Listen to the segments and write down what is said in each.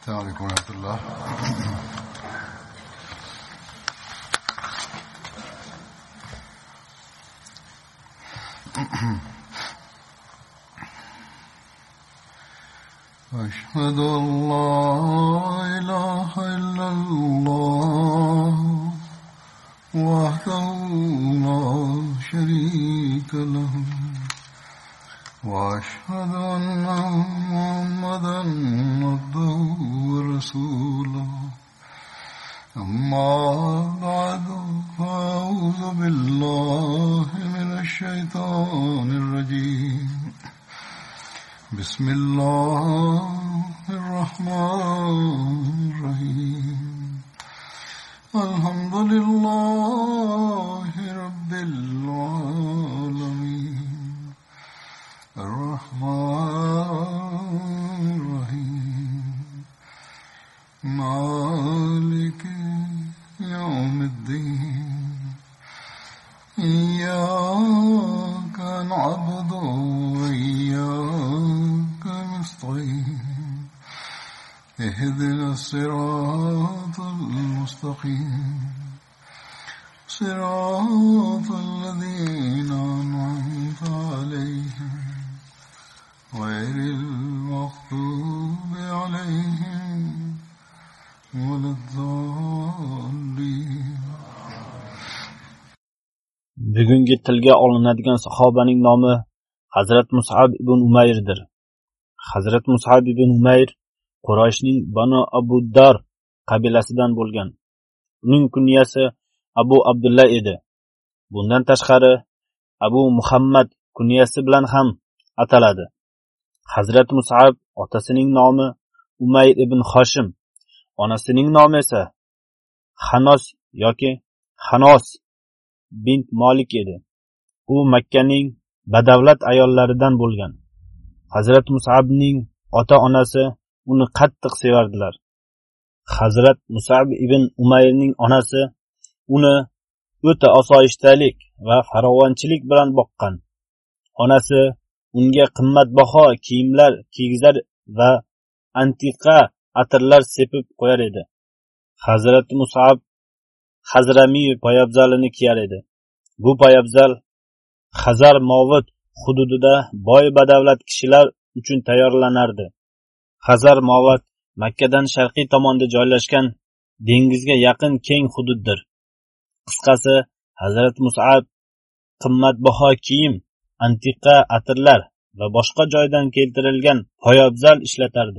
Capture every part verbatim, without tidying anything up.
السلام عليكم ورحمة الله. أشهد أن لا إله إلا الله وحده لا شريك له وأشهد أن محمدا عبده ورسوله أما بعد فأعوذ بالله من الشيطان الرجيم بسم الله الرحمن الرحيم الحمد لله رب العالمين الرحمن الرحيم مالك يوم الدين إياك نعبد وإياك نستعين اهدنا الصراط المستقيم صراط الذين أنعمت عليهم غير المغضوب عليهم ولا الضالين. Bugungi tilga olinadigan sahobaning nomi Hazrat Mus'ab ibn Umayrdir. Hazrat Mus'ab ibn Umayr Qurayshning Banu Abu Dar qabilasidan bo'lgan. Uning kunyasi Abu Abdullah edi. Bundan tashqari Abu Muhammad kunyasi bilan ham ataladi. Hazrat Mus'ab otasining nomi Umayr ibn Hoshim, onasining nomi esa Hanos yoki Hanos bint Malik edi. U Makkaning badavlat ayollaridan bo'lgan. Hazrat Mus'abning ota-onasi uni qattiq sevardilar. Hazrat Mus'ab ibn Umayrning onasi uni o'ta osoyishtalik va farovonchilik bilan boqqan. Onasi unga qimmatbaho kiyimlar kiygizar va antiqa atirlar sepib qo'yar edi. Hazrat Mus'ab Hazrami poyabzalini kiyar edi. Bu poyabzal Xazar Movut hududida boy badavlat kishilar uchun tayyorlanardi. Xazar Movut Makkadan sharqiy tomonda joylashgan dengizga yaqin keng hududdir. Qisqasi, Hazrat Mus'ab qimmatbaho kiyim, antiqa atirlar va boshqa joydan keltirilgan poyabzal ishlatardi.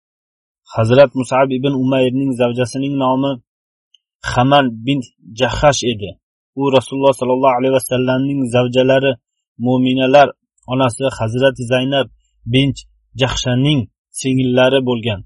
Hazrat Mus'ab ibn Umayrning zavjasining nomi Hamal bint Jahhash edi. U Rasululloh sallallohu alayhi vasallamning zavjalari mu'minalar onasi Hazrat Zaynab bint Jahshaning singillari bo'lgan.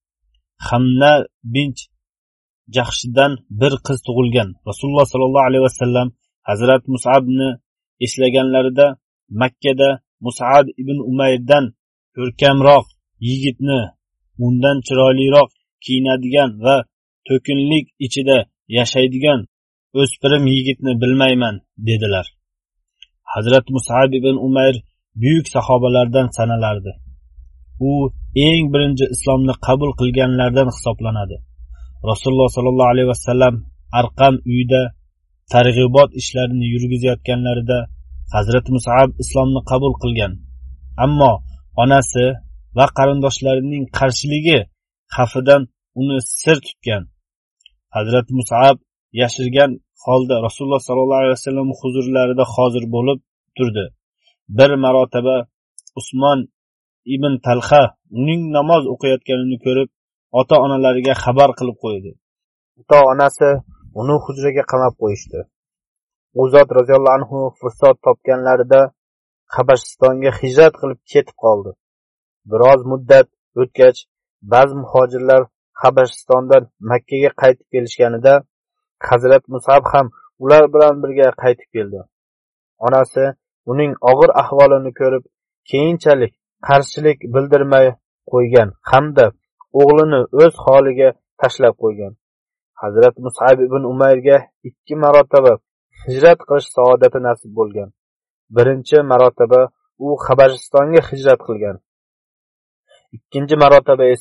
Hamna bint Jahshdan bir qiz tug'ilgan. Rasululloh sallallohu alayhi vasallam Hazrat Mus'abni eslaganlarida Makkada Mus'ab ibn Umayrdan ko'rkamroq yigitni, undan chiroyliroq kiyinadigan va to'kinlik ichida yashaydigan o'spirim yigitni bilmayman dedilar. Hazrat Mus'ab ibn Umayr buyuk sahobalardan sanalardi. U eng birinchi islomni qabul qilganlardan hisoblanadi. Rasululloh sallallohu alayhi vasallam Arqam uyida targ'ibot ishlarini yurgizayotganlarida Hazrat Mus'ab islomni qabul qilgan. Ammo onasi va qarindoshlarining qarshiligi xafidan uni sir tutgan. Hazrat Mus'ab yashirgan holda Rasululloh sallallohu alayhi vasallam huzurlarida hozir bo'lib turdi. Bir marotaba Usmon ibn Talha uning namoz o'qiyotganini ko'rib, ota-onalariga xabar qilib qo'ydi. Ota-onasi uni hujraga qamab qo'yishdi. U zot roziyallohu anhu fursat topganlarida Habashistonga hijrat qilib ketib qoldi. Biroz muddat o'tgach, ba'zi muhojirlar Habashistondan Makkaga qaytib kelishganida Hazrat Mus'ab ham ular bilan birga qaytib keldi. Onasi uning og'ir ahvolini ko'rib, keyinchalik qarshilik bildirmay qo'ygan hamda o'g'lini o'z holiga tashlab qo'ygan. Hazrat Mus'ab ibn Umayrga ikki marotaba hijrat qilish saodati nasib bo'lgan. Birinchi marotaba u Habashistonga hijrat qilgan. Ikkinchi marotaba esa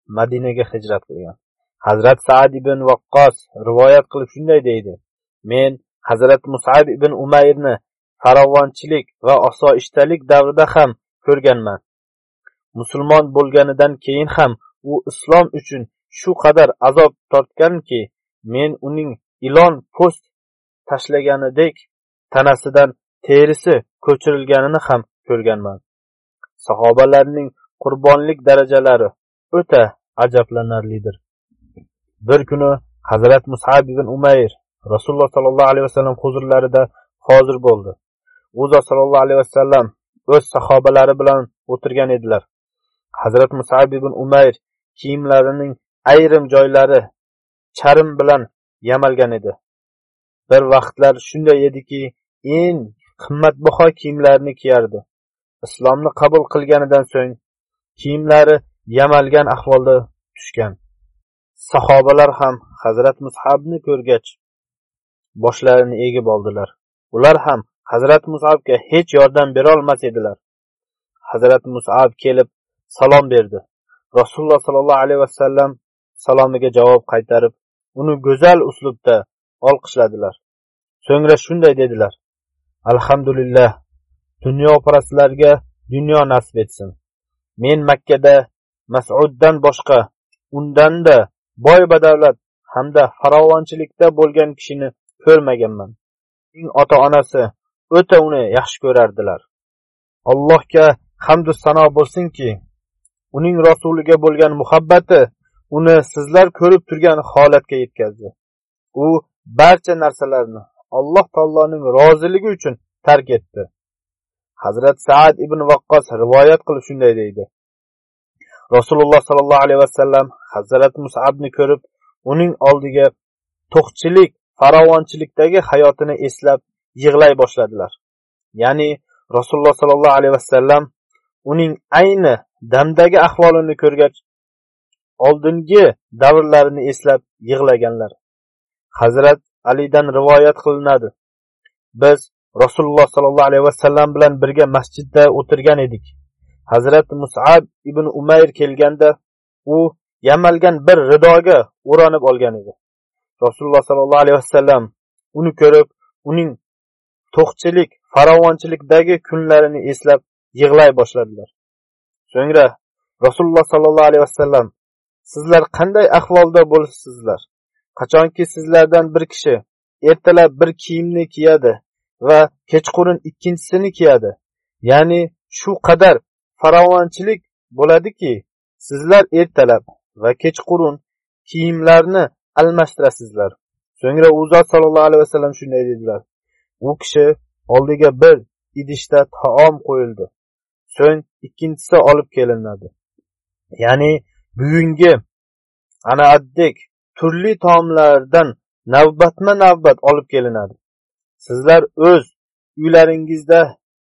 Madinaga hijrat qilgan. Hazrat Sa'd ibn Waqqos rivoyat qilib shunday deydi: Men Hazrat Mus'ab ibn Umayrni farovonchilik va osoyishtalik davrida ham ko'rganman. Musulmon bo'lganidan keyin ham u islom uchun shu qadar azob tortganki, men uning ilon po'st tashlaganidek tanasidan terisi ko'chirilganini ham ko'rganman. Sahobalarning qurbonlik darajalari o'ta ajablanarlidir. Bir kuni Hazrat Mus'ab ibn Umayr Rasululloh sallallohu alayhi vasallam huzurlarida hozir bo'ldi. U zot sallallohu alayhi vasallam o'z sahobalari bilan o'tirgan edilar. Hazrat Mus'ab ibn Umayr kiyimlarining ayrim joylari charm bilan yamalgan edi. Bir vaqtlar shunday ediki, eng qimmatbaho kiyimlarni kiyardi. Islomni qabul qilganidan so'ng kiyimlari yamalgan ahvolda tushgan. Sahobalar ham Hazrat Mus'abni ko'rgach boshlarini egib oldilar. Ular ham Hazrat Mus'abga hech yordam bera olmas edilar. Hazrat Mus'ab kelib salom berdi. Rasululloh sallallohu alayhi vasallam salomiga javob qaytarib, uni go'zal uslubda olqishladilar. So'ngra shunday dedilar: Alhamdulillah, dunyoparastlarga dunyo nasib etsin. Men Makkada Mas'uddan boshqa undan-da boy badavlat hamda farovonchilikda bo'lgan kishini ko'rmaganman. Uning ota-onasi o'ta uni yaxshi ko'rardilar. Allohga hamd va sano bo'lsinki, uning rasuliga bo'lgan muhabbati uni sizlar ko'rib turgan holatga yetkazdi. U barcha narsalarni Alloh taoloning roziligi uchun tark etdi. Hazrat Sa'd ibn Waqqos rivoyat qilib shunday deydi: Rasululloh sallallohu alayhi vasallam Hazrat Mus'abni ko'rib, uning oldiga to'qchilik, farovonchilikdagi hayotini eslab yig'lay boshladilar. Ya'ni Rasululloh sallallohu alayhi vasallam uning ayni damdagi ahvolini ko'rgach, oldingi davrlarini eslab yig'laganlar. Hazrat Alidan rivoyat qilinadi: Biz Rasululloh sallallohu alayhi vasallam bilan birga masjidda o'tirgan edik. Hazrat Mus'ab ibn Umayr kelganda, u yamalgan bir ridoga o'ranib olgan edi. Rasululloh sallallohu alayhi vasallam uni ko'rib, uning to'qchilik, farovonchilikdagi kunlarini eslab yig'lay boshladilar. So'ngra Rasululloh sallallohu alayhi vasallam: Sizlar qanday ahvolda bo'libsizlar? Qachonki sizlardan bir kishi ertalab bir kiyimni kiyadi va kechqurun ikkinchisini kiyadi, ya'ni shu qadar farovonchilik bo'ladiki, sizlar ertalab va kechqurun kiyimlarni almashtirasizlar. So'ngra u zot sallallohu alayhi vasallam shunday dedilar: U kishi oldiga bir idishda taom qo'yildi. So'ng ikkinchisi olib kelinadi. Ya'ni bugungi ana addek turli taomlardan navbatma-navbat olib kelinadi. Sizlar o'z uylaringizda,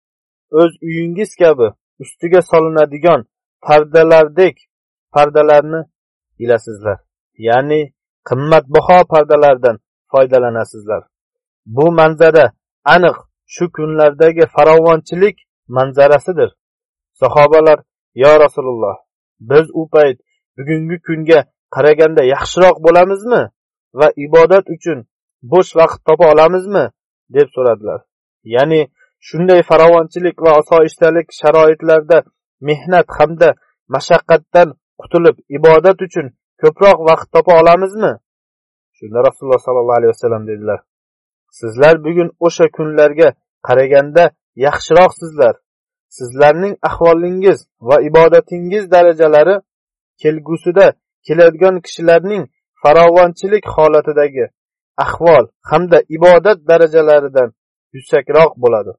o'z uyingiz kabi ustiga solinadigan pardalardek pardalarni ilasizlar. Ya'ni qimmatbaho pardalardan foydalanasizlar. Bu manzara aniq shu kunlardagi farovonchilik manzarasidir. Sahobalar: Ya Rasululloh, biz u payt bugungi kunga qaraganda yaxshiroq bo'lamizmi va ibodat uchun bo'sh vaqt topa olamizmi deb so'radilar. Ya'ni shunday farovonchilik va osoyishtalik sharoitlarda mehnat hamda mashaqqatdan qutulib ibodat uchun ko'proq vaqt topa olamizmi? Shunda Rasululloh sallallohu alayhi vasallam dedilar: Sizlar bugun o'sha kunlarga qaraganda yaxshiroqsizlar. Sizlarning ahvolingiz va ibodatingiz darajalari kelgusida keladigan kishilarning farovonchilik holatidagi ahvol hamda ibodat darajalaridan yuksakroq bo'ladi.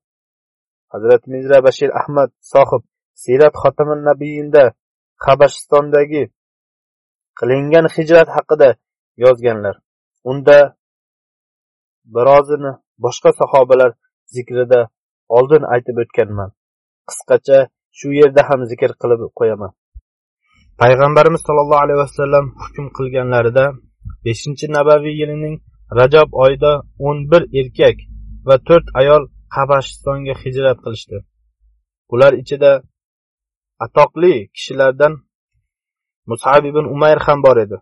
Hazrat Mirza Bashir Ahmad sohib Sirat Xotamin Nabiyinda Habashistondagi qilingan hijrat haqida yozganlar. Unda birozini boshqa sahobalar zikrida oldin aytib o'tganman. Qisqacha shu yerda ham zikr qilib qo'yaman. Payg'ambarimiz sollallohu alayhi vasallam hukm qilganlarida beshinchi nabaviy yilining Rajab oyida o'n bir erkak va to'rt ayol Habashistonga hijrat qilishdi. Ular ichida atoqli kishilardan Mus'ab ibn Umayr ham bor edi.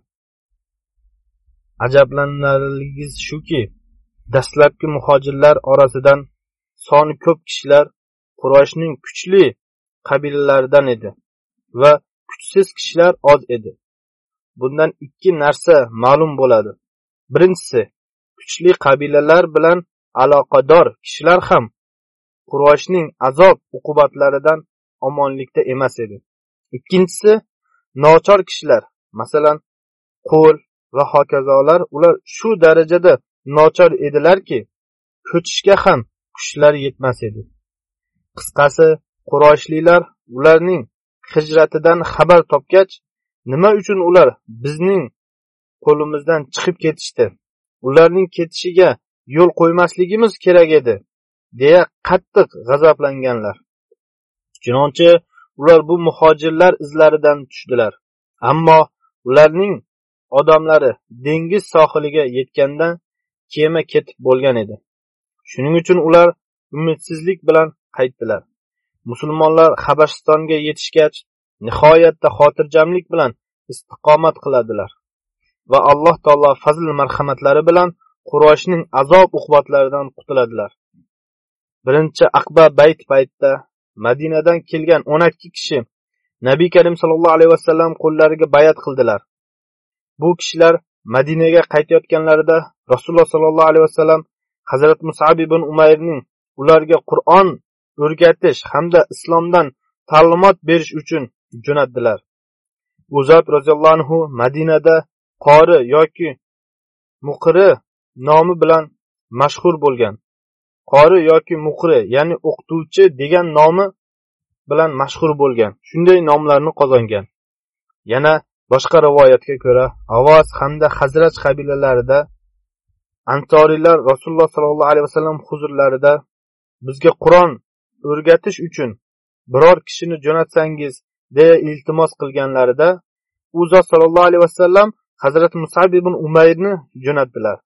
Ajablanarlisi shuki, dastlabki muhojirlar orasidan soni ko'p kishilar Qurayshning kuchli qabilalaridan edi va kuchsiz kishilar oz edi. Bundan ikki narsa ma'lum bo'ladi. Birinchisi, kuchli qabilalar bilan aloqador kishilar ham Qurayshning azob uqubatlaridan omonlikda emas edi. Ikkinchisi, nochor kishilar, masalan, qo'l va hokazolar, ular shu darajada nochor edilarki, ko'chishga ham kuchlari yetmas edi. Qisqasi, Qurayshlilar ularning hijratidan xabar topgach, nima uchun ular bizning qo'limizdan chiqib ketishdi? Ularning ketishiga yo'l qo'ymasligimiz kerak edi, deya qattiq g'azablanganlar. Chunonchi ular bu muhojirlar izlaridan tushdilar. Ammo ularning odamlari dengiz sohiliga yetganda kema ketib bo'lgan edi. Shuning uchun ular umidsizlik bilan qaytdilar. Musulmonlar Habashistonga yetishgach, nihoyatda xotirjamlik bilan istiqomat qiladilar va Alloh taolo fazl marhamatlari bilan Qurayshning azob uqubatlaridan qutuladilar. Birinchi Aqba bayt paytida Madinadan kelgan o'n ikki kishi Nabiy Karim sallallohu alayhi vasallam qo'llariga bayat qildilar. Bu kishilar Madinaga qaytayotganlarida Rasululloh sallallohu alayhi vasallam Hazrat Mus'ab ibn Umayrning ularga Qur'on o'rgatish hamda islomdan ta'limot berish uchun jo'natdilar. U zot roziyallohu anhu Madinada qori yoki muqri nomi bilan mashhur bo'lgan. Qori yoki muqri, ya'ni o'qituvchi degan nomi bilan mashhur bo'lgan. Shunday nomlarni qozongan. Yana boshqa rivoyatga ko'ra, Avos hamda Hazraj qabilalarida Ansoriylar Rasululloh sallallohu alayhi vasallam huzurlarida bizga Qur'on o'rgatish uchun biror kishini jo'natsangiz deya iltimos qilganlarida, u zot sallallohu alayhi vasallam Hazrat Mus'ab ibn Umayrni jo'natdilar.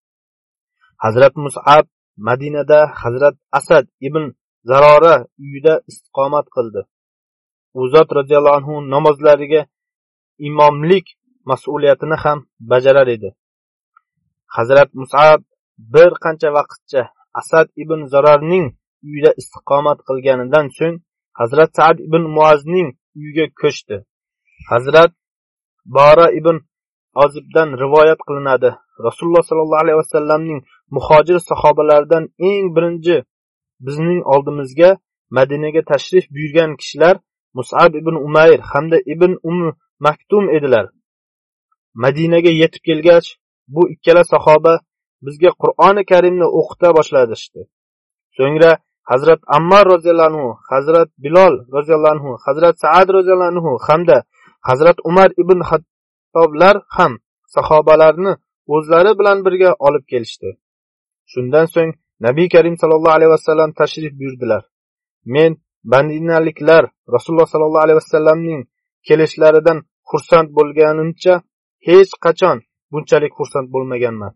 Hazrat Mus'ab Madinada Hazrat Asad ibn Zarora uyida istiqomat qildi. U zot radhiyallohu anhu namozlariga imomlik mas'uliyatini ham bajarar edi. Hazrat Mus'ab bir qancha vaqtcha Asad ibn Zararning uyida istiqomat qilganidan so'ng Hazrat Sa'd ibn Muazning uyiga ko'chdi. Hazrat Bara ibn Ozibdan rivoyat qilinadi. Rasululloh sallallohu alayhi vasallamning muhojir sahobalaridan eng birinchi bizning oldimizga Madinaga tashrif buyurgan kishilar Mus'ab ibn Umayr hamda ibn Umm Maktum edilar. Madinaga yetib kelgach, bu ikkala sahoba bizga Qur'oni Karimni o'qita boshlashdi. So'ngra Hazrat Ammar roziyallohu anhu, Hazrat Bilol roziyallohu anhu, Hazrat Sa'ad roziyallohu anhu hamda Hazrat Umar ibn Xattoblar ham sahobalarni o'zlari bilan birga olib kelishdi. Shundan so'ng Nabiy Karim sallallohu alayhi vasallam tashrif buyurdilar. Men Madinaliklar Rasululloh sallallohu alayhi vasallamning kelishlaridan xursand bo'lganimcha hech qachon bunchalik xursand bo'lmaganman.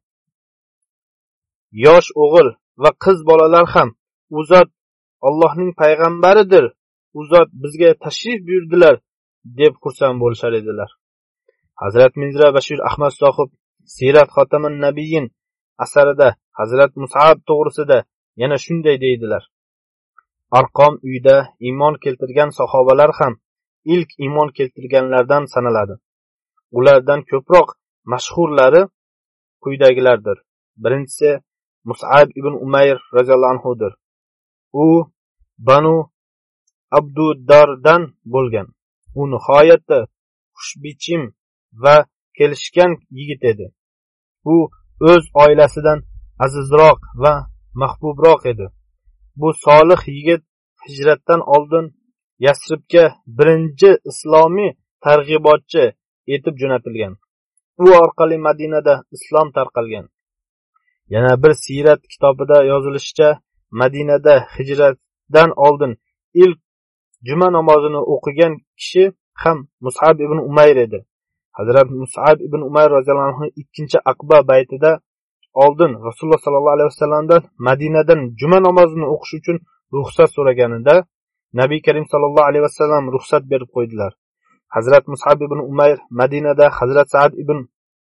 Yosh o'g'il va qiz bolalar ham u zot Allohning payg'ambaridir, u zot bizga tashrif buyurdilar deb xursand bo'lishar edilar. Hazrat Mirza Bashir Ahmad sohib Sirat Xotaman Nabiyyin asarida Hazrat Mus'ab to'g'risida yana shunday deydilar. Arqom uyda iymon keltirgan sahobalar ham ilk iymon keltirganlardan sanaladi. Ulardan ko'proq mashhurlari quyidagilardir. Birinchisi Mus'ab ibn Umayr roziyallohu anhudir. U Banu Abduddardan bo'lgan. U nihoyatda xushbichim va kelishgan yigit edi. U o'z oilasidan azizroq va mahbubroq edi. Bu solih yigit hijratdan oldin Yasribga birinchi islomiy targ'ibotchi etib jo'natilgan. U orqali Madinada islom tarqalgan. Yana bir sirat kitobida yozilishicha, Madinada hijratdan oldin ilk juma namozini o'qigan kishi ham Mus'ab ibn Umayr edi. Hazrat Mus'ab ibn Umayr roziyallohu anhu ikkinchi Aqba baytida oldin Rasululloh sallallohu alayhi vasallamdan Madinadan juma namozini o'qish uchun ruxsat so'raganida Nabiy Karim sallallohu alayhi vasallam ruxsat berib qo'ydilar. Hazrat Mus'ab ibn Umayr Madinada Hazrat Sa'd ibn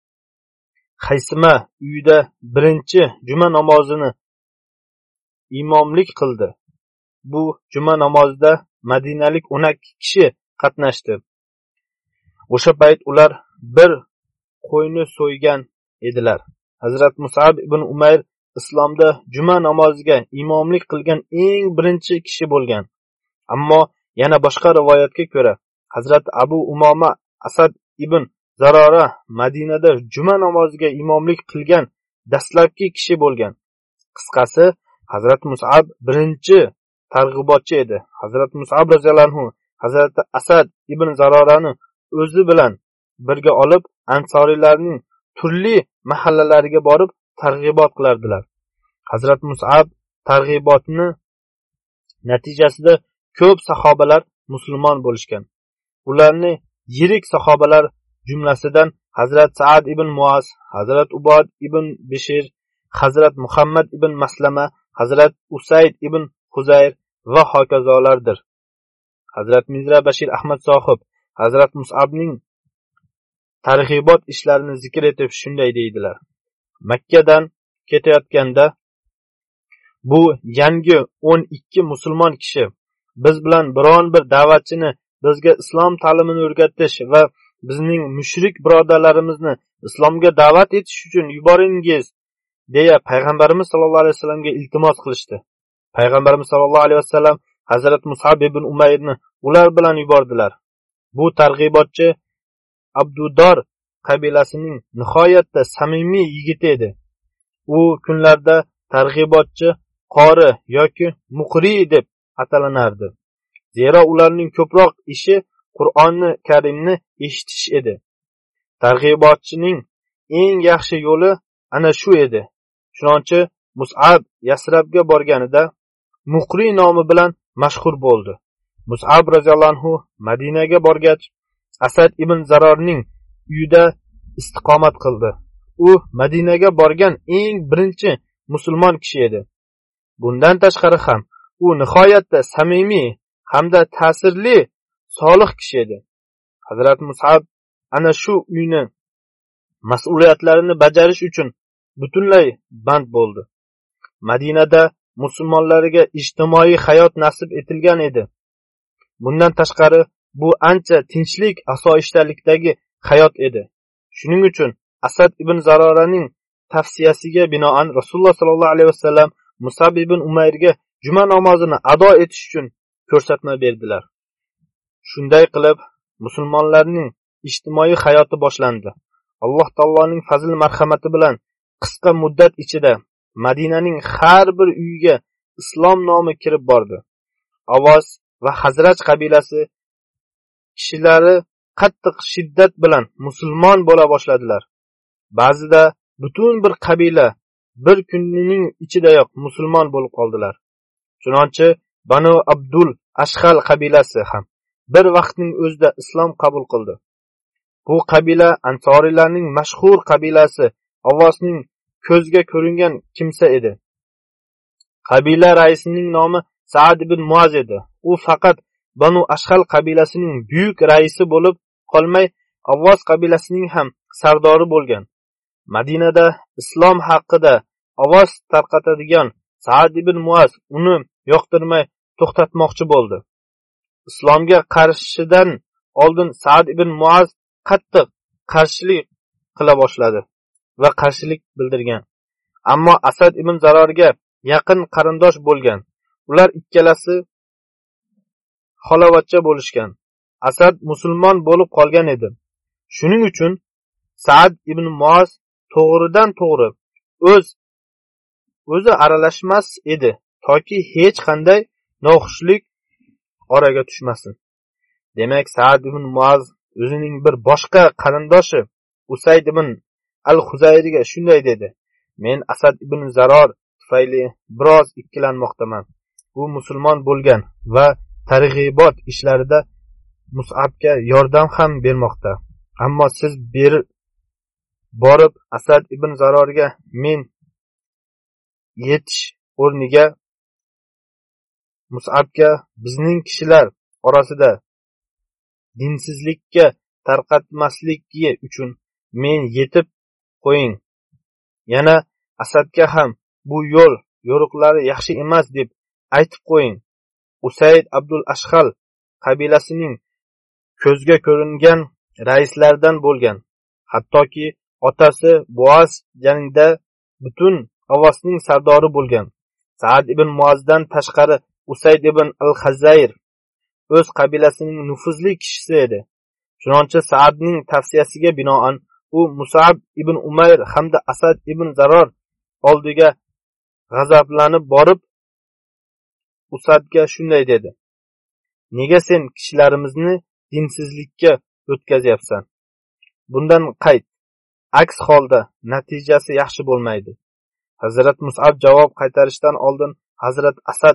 Haysima uyida birinchi juma namozini imomlik qildi. Bu juma namozida madinalik o'n ikki kishi qatnashdi. O'sha payt ular bir qo'yni so'ygan edilar. Hazrat Mus'ab ibn Umayr islomda juma namoziga imomlik qilgan eng birinchi kishi bo'lgan. Ammo yana boshqa rivoyatga ko'ra Hazrat Abu Umoma Asad ibn Zarora Madinada juma namoziga imomlik qilgan dastlabki kishi bo'lgan. Qisqasi, Hazrat Mus'ab birinchi targ'ibotchi edi. Hazrat Mus'ab roziyallohu anhu Hazrat Asad ibn Zarorani o'zi bilan birga olib ansoriylarning turli mahallalariga borib targ'ibot qilardilar. Hazrat Mus'ab targ'ibotni natijasida ko'p sahobalar musulmon bo'lishgan. Ularni yirik sahobalar jumlasidan Hazrat Sa'd ibn Muaz, Hazrat Ubad ibn Bishir, Hazrat Muhammad ibn Maslama, Hazrat Usayd ibn Huzayr va hokazolardir. Hazrat Mirza Bashir Ahmad sohib Hazrat Mus'abning targ'ibot ishlarini zikr etib shunday deydilar: Makkadan ketayotganda bu yangi o'n ikki musulmon kishi biz bilan biron bir da'vatchini bizga islom ta'limini o'rgatish va bizning mushrik birodarlarimizni islomga da'vat etish uchun yuboringiz deya payg'ambarimiz sollallohu alayhi vasallamga iltimos qilishdi. Payg'ambarimiz sollallohu alayhi vasallam Hazrat Mus'ab ibn Umayrni ular bilan yubordilar. Bu targ'ibotchi Abdudor qabilasining nihoyatda samimiy yigiti edi. U kunlarda targ'ibotchi qori yoki muqri deb atalanardi. Zero ularning ko'proq ishi Qur'onni Karimni eshitish edi. Targ'ibotchining eng yaxshi yo'li ana shu edi. Chunonchi Mus'ab Yasrabga borganida muqri nomi bilan mashhur bo'ldi. Mus'ab roziyallohu anhu Madinaga borgach Asad ibn Zarorning uyida istiqomat qildi. U Madinaga borgan eng birinchi musulmon kishi edi. Bundan tashqari ham u nihoyatda samimiy hamda ta'sirli solih kishi edi. Hazrat Mus'ab ana shu uyni mas'uliyatlarini bajarish uchun butunlay band bo'ldi. Madinada musulmonlarga ijtimoiy hayot nasib etilgan edi. Bundan tashqari bu ancha tinchlik, asoyishtalikdagi hayot edi. Shuning uchun Asad ibn Zaroraning tavsiyasiga binoan Rasululloh sollallohu alayhi vasallam Mus'ab ibn Umayrga juma namozini ado etish uchun ko'rsatma berdilar. Shunday qilib musulmonlarning ijtimoiy hayoti boshlandi. Alloh taoloning fazl marhamati bilan qisqa muddat ichida Madinaning har bir uyiga islom nomi kirib bordi. Avos va Hazraj qabilasi kishilari qattiq shiddat bilan musulmon bo'la boshladilar. Ba'zida butun bir qabila bir kunning ichidayoq musulmon bo'lib qoldilar. Chunonchi Banu Abdul Ashxal qabilasi ham bir vaqtning o'zida islom qabul qildi. Bu qabila Ansoriylarning mashhur qabilasi, Avosning ko'zga ko'ringan kimsa edi. Qabila raisining nomi Sa'd ibn Muaz edi. U faqat Banu Ashxal qabilasining buyuk raisi bo'lib qolmay, Avos qabilasining ham sardori bo'lgan. Madinada islom haqida ovoz tarqatadigan Sa'd ibn Muaz uni yoqtirmay to'xtatmoqchi bo'ldi. Islomga qarshidan oldin Sa'd ibn Muaz qattiq qarshilik qila boshladi va qarshilik bildirgan. Ammo Asad ibn Zarorga yaqin qarindosh bo'lgan. Ular ikkalasi xalovatcha bo'lishgan. Asad musulmon bo'lib qolgan edi. Shuning uchun Sa'd ibn Muaz to'g'ridan to'g'ri o'z o'zi aralashmas edi, toki hech qanday noxushlik oraga tushmasin. Demak, Sa'd ibn Muaz o'zining bir boshqa qarindoshi Usayd ibn al-Huzayriga shunday dedi: Men Asad ibn Zaror tufayli biroz ikkilanmoqdaman. U musulmon bo'lgan va targ'ibot ishlarida Mus'abga yordam ham bermoqda. Ammo siz ber borib Asad ibn Zarorga men yetish o'rniga Mus'abga bizning kishilar orasida dinsizlikka tarqatmasligi uchun men yetib qo'ying. Yana Asadga ham bu yo'l yo'riqlari yaxshi emas deb aytib qo'ying. Usayd Abdul Ashhal qabilasining ko'zga ko'ringan raislaridan bo'lgan. Hattoki otasi Boaz jangda butun Avosning sardori bo'lgan. Sa'd ibn Muazdan tashqari Usayd ibn al-Khazayr o'z qabilasining nufuzli kishisi edi. Chunonchi Sa'dning tavsiyasiga binoan u Mus'ab ibn Umayr hamda Asad ibn Zaror oldiga g'azablanib borib Usadga shunday dedi: "Nega sen kishilarimizni dinsizlikka o'tkazyapsan? Bundan qayt. Aks holda natijasi yaxshi bo'lmaydi." Hazrat Mus'ab javob qaytarishdan oldin Hazrat Asad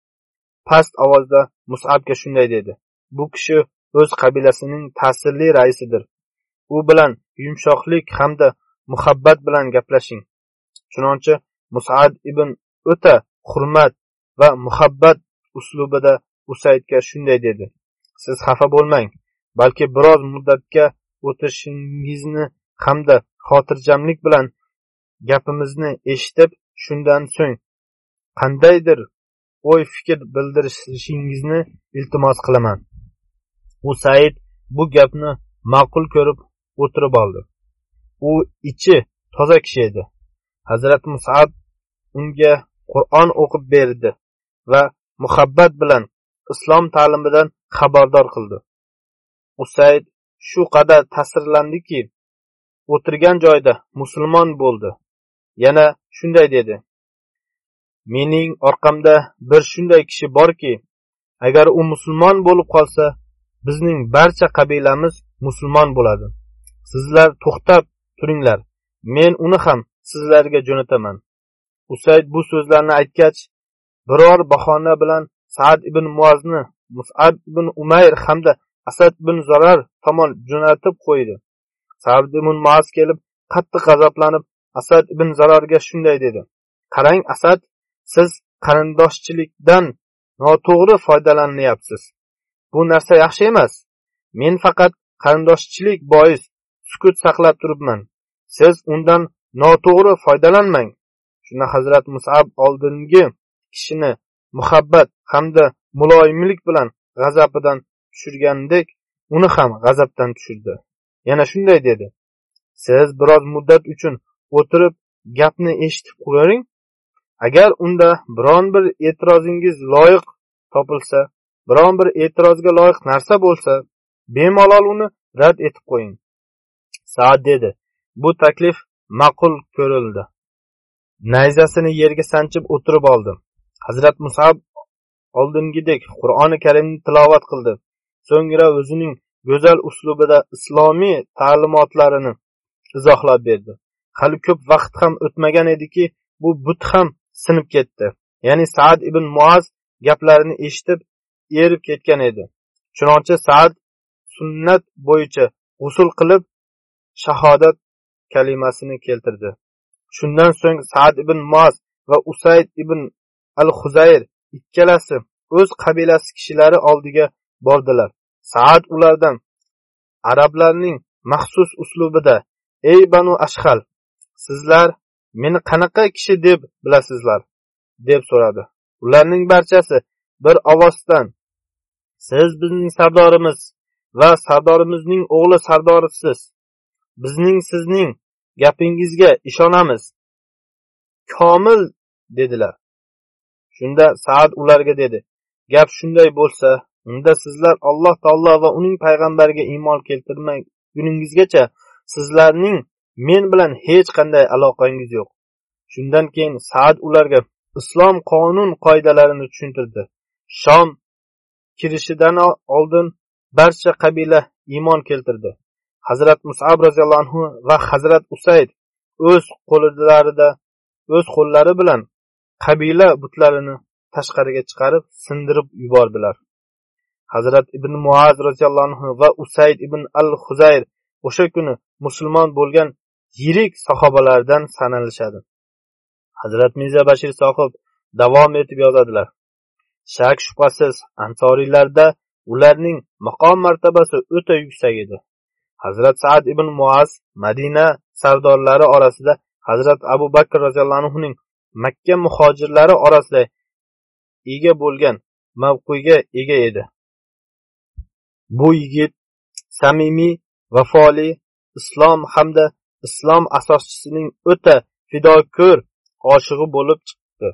past ovozda Mus'abga shunday dedi: "Bu kishi o'z qabilasining ta'sirli raisidir. U bilan yumshoqlik hamda muhabbat bilan gaplashing." Chunonchi Mus'ab ibn o'ta hurmat va muhabbat uslubida Usaydga shunday dedi: "Siz xafa bo'lmang, balki biroz muddatga o'tirishingizni hamda xotirjamlik bilan gapimizni eshitib, shundan so'ng qandaydir o'y fikr bildirishingizni iltimos qilaman." Usayd bu gapni ma'qul ko'rib o'tirib oldi. U ichi toza kishi edi. Hazrat Mus'ab unga Qur'on o'qib berdi va muhabbat bilan islom ta'limidan xabardor qildi. Usayd shu qadar ta'sirlandiki, o'tirgan joyda musulmon bo'ldi. Yana shunday dedi: "Mening orqamda bir shunday kishi borki, agar u musulmon bo'lib qolsa, bizning barcha qabilamiz musulmon bo'ladi. Sizlar to'xtab turinglar, men uni ham sizlarga jo'nataman." Usayd bu so'zlarni aytgach, biror bahona bilan Sa'd ibn Muazni Mus'ab ibn Umayr hamda Asad ibn Zarar tomon jo'natib qo'ydi. Sa'd ibn Muaz kelib qattiq g'azablanib Asad ibn Zararga shunday dedi: "Qarang Asad, siz qarindoshchilikdan noto'g'ri foydalanyapsiz. Bu narsa yaxshi emas. Men faqat qarindoshchilik bois sukut saqlab turibman. Siz undan noto'g'ri foydalanmang." Shunda Hazrat Mus'ab oldingi kishini muhabbat hamda muloyimlik bilan g'azabidan tushirgandek, uni ham g'azabdan tushirdi. Yana shunday dedi: "Siz biroz muddat uchun o'tirib gapni eshitib qo'ying. Agar unda biron bir e'tirozingiz loyiq topilsa, biron bir e'tirozga loyiq narsa bo'lsa, bemalol uni rad etib qo'ying." Sa'd dedi: "Bu taklif ma'qul ko'rildi." Nayzasini yerga sanchib o'tirib oldi. Hazrat Mus'ab oldingidek Qur'oni Karimni tilovat qildi. So'ngra o'zining go'zal uslubida islomiy ta'limotlarini izohlab berdi. Hali ko'p vaqt ham o'tmagan ediki, bu but ham sinib ketdi. Ya'ni Sa'd ibn Muaz gaplarini eshitib erib ketgan edi. Chunonchi Sa'd sunnat bo'yicha g'usl qilib shahodat kalimasini keltirdi. Shundan so'ng Sa'd ibn Muaz va Usayd ibn al-Khuzayr ikkalasi o'z qabilasi kishilari oldiga bordilar. Sa'd ulardan arablarning maxsus uslubida: "Ey Banu Ashhal, sizlar meni qanaqa kishi deb bilasizlar?" deb so'radi. Ularning barchasi bir ovozdan: "Siz bizning sardorimiz va sardorimizning o'g'li sardorisiz. Bizning sizning gapingizga ishonamiz. Komil" dedilar. Shunda Sa'd ularga dedi: "Gap shunday bo'lsa, unda sizlar Alloh taolo va uning payg'ambariga iymon keltirmaguningizgacha sizlarning men bilan hech qanday aloqangiz yo'q." Shundan keyin Sa'd ularga islom qonun qoidalarini tushuntirdi. Shom kirishidan oldin barcha qabila iymon keltirdi. Hazrat Mus'ab roziyallohu anhu va Hazrat Usayd o'z qo'llarida o'z qo'llari bilan qabila butlarini tashqariga chiqarib sindirib yubordilar. Hazrat ibn Muaz roziyallohu anhu va Usayd ibn al-Khuzayr o'sha kuni musulmon bo'lgan yirik sahobalardan sanalishadi. Hazrat Mirza Bashir sohib davom etib yozadilar: "Shak shubhasiz ansoriylarda ularning maqom martabasi o'ta yuksak edi. Hazrat Sa'd ibn Muaz Madina sardorlari orasida Hazrat Abu Bakr roziyallohu anhuning Makka muhojirlari orasida ega bo'lgan mavqega ega edi. Bu yigit samimiy, vafoli, islom hamda islom asoschisining o'ta fidokor oshig'i bo'lib chiqdi.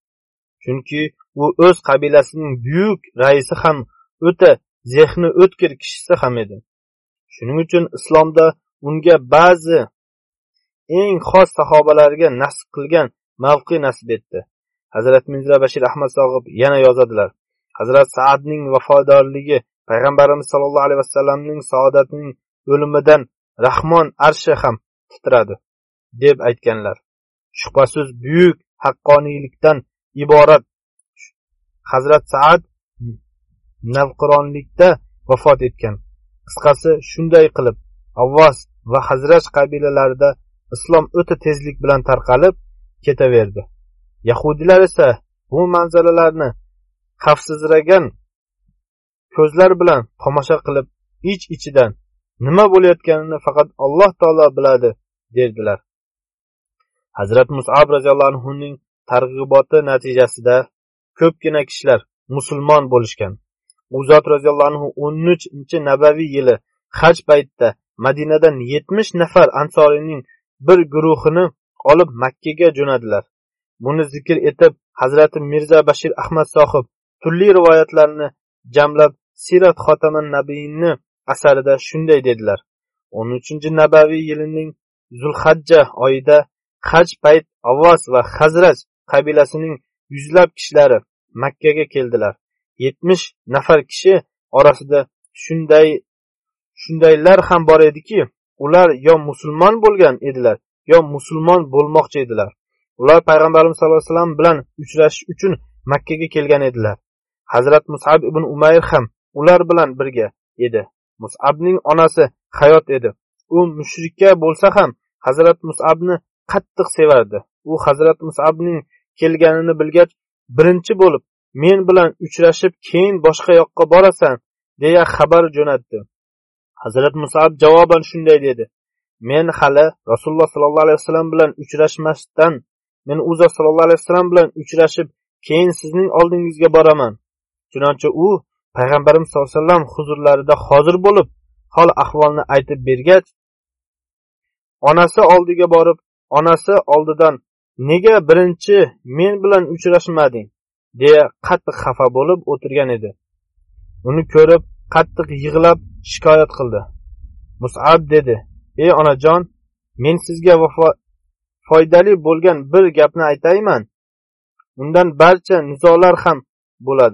Chunki u o'z qabilasining buyuk raisi ham o'ta zehni o'tkir kishisi ham edi. Shuning uchun islomda unga ba'zi eng xos sahobalarga nasib qilgan mavqe nasib etdi. Hazrat Mirza Bashir Ahmad Sohib yana yozadilar. Hazrat Sa'dning vafodorligi Payg'ambarimiz sollallohu alayhi vasallamning saodatining o'limidan Rahmon arshi ham titradi deb aytganlar. Shubhasiz buyuk haqqoniylikdan iborat Hazrat Sa'd navqironlikda vafot etgan. Qisqasi shunday qilib Avvos va Hazraj qabilalarida islom o'ta tezlik bilan tarqalib ketaverdi. Yahudilar esa bu manzaralarni xavfsizragan ko'zlar bilan tomosha qilib, ich-ichidan nima bo'layotganini faqat Alloh taolo biladi derdilar. Hazrat Mus'ab roziyallohu anhuning targ'iboti natijasida ko'pgina kishilar musulmon bo'lishgan. U zot roziyallohu anhu o'n uchinchi nabaviy yili haj paytida Madinadan yetmish nafar ansorining bir guruhini olib Makkaga jo'nadilar. Buni zikr etib Hazrat Mirza Bashir Ahmad Sohib turli rivoyatlarni jamlab Sirat Xotaman Nabiyni asarida shunday dedilar. o'n uchinchi nabaviy yilining Zulhajja oyida haj payt Avvos va Hazraj qabilasining yuzlab kishilari Makkaga keldilar. yetmish nafar kishi orasida shunday shundaylar ham bor ediki, ular yo musulmon bo'lgan edilar, yo musulmon bo'lmoqchi edilar. Ular Payg'ambarimiz sollallohu alayhi vasallam bilan uchrashish uchun Makkaga kelgan edilar. Hazrat Mus'ab ibn Umayr ham ular bilan birga edi. Mus'abning onasi hayot edi. U mushrika bo'lsa ham Hazrat Mus'abni qattiq sevardi. U Hazrat Mus'abning kelganini bilgach, birinchi bo'lib men bilan uchrashib, keyin boshqa yoqqa borasan deya xabar jo'natdi. Hazrat Mus'ab javoban shunday dedi: Men hali Rasululloh sallallohu alayhi vasallam bilan uchrashmasdan, men u zot sallallohu alayhi vasallam bilan uchrashib, keyin sizning oldingizga boraman. Chunonchi u Payg'ambarimiz sollallohu alayhi vasallam huzurlarida hozir bo'lib, hol ahvolni aytib bergach, onasi oldiga borib, onasi oldidan nega birinchi men bilan uchrashmading deya qattiq xafa bo'lib o'tirgan edi. Uni ko'rib qattiq yig'lab shikoyat qildi. Mus'ab dedi: "Ey onajon, men sizga vafo foydali bo'lgan bir gapni aytayman. Undan barcha nizolar ham bo'ladi."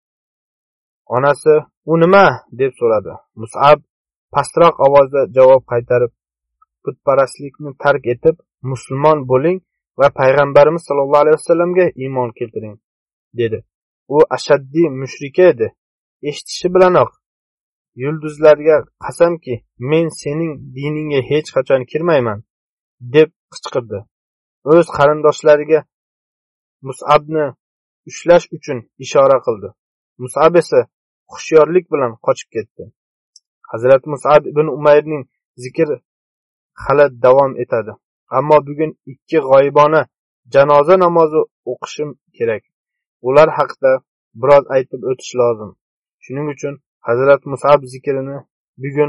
Onasi: "U nima?" deb so'radi. Mus'ab pastroq ovozda javob qaytarib: "Putparastlikni tark etib, musulmon bo'ling va Payg'ambarimiz sollallohu alayhi vasallamga iymon keltiring", dedi. U ashaddiy mushrika edi. Eshitishi bilanoq yulduzlarga qasamki, men sening diningga hech qachon kirmayman, deb qichqirdi. O'z qarindoshlariga Mus'abni ushlash uchun ishora qildi. Mus'ab esa hushyorlik bilan qochib ketdi. Hazrat Mus'ab ibn Umayrning zikr hali davom etadi. Ammo bugun ikki g'oyibona janoza namozi o'qishim kerak. Ular haqida biroz aytib o'tish lozim. Shuning uchun Hazrat Mus'ab zikrini bugun